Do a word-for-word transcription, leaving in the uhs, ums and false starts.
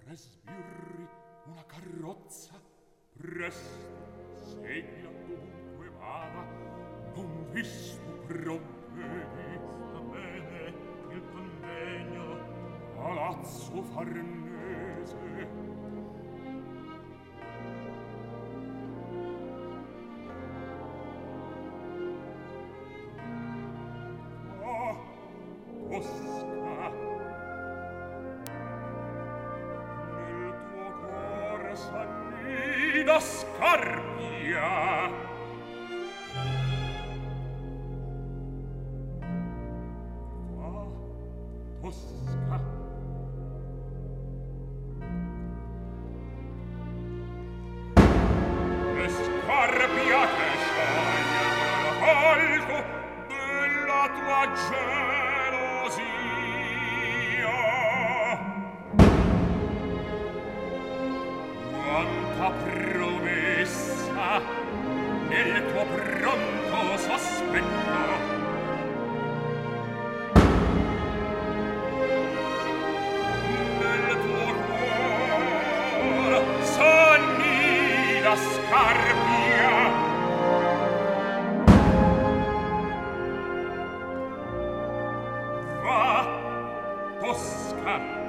tre sbirri, una carrozza, presto segui a dovunque vada, non visto pronteghi. Sta bene il convegno, Palazzo Farnese. Ah, Tosca, nel tuo cuore s'annida Scarpia. Ah, Tosca, le Scarpia che scioglie dal falco della tua gelosia. Quanta promessa nel tuo pronto sospetto, nel tuo cuore s'annida Scarpia. Va, Tosca,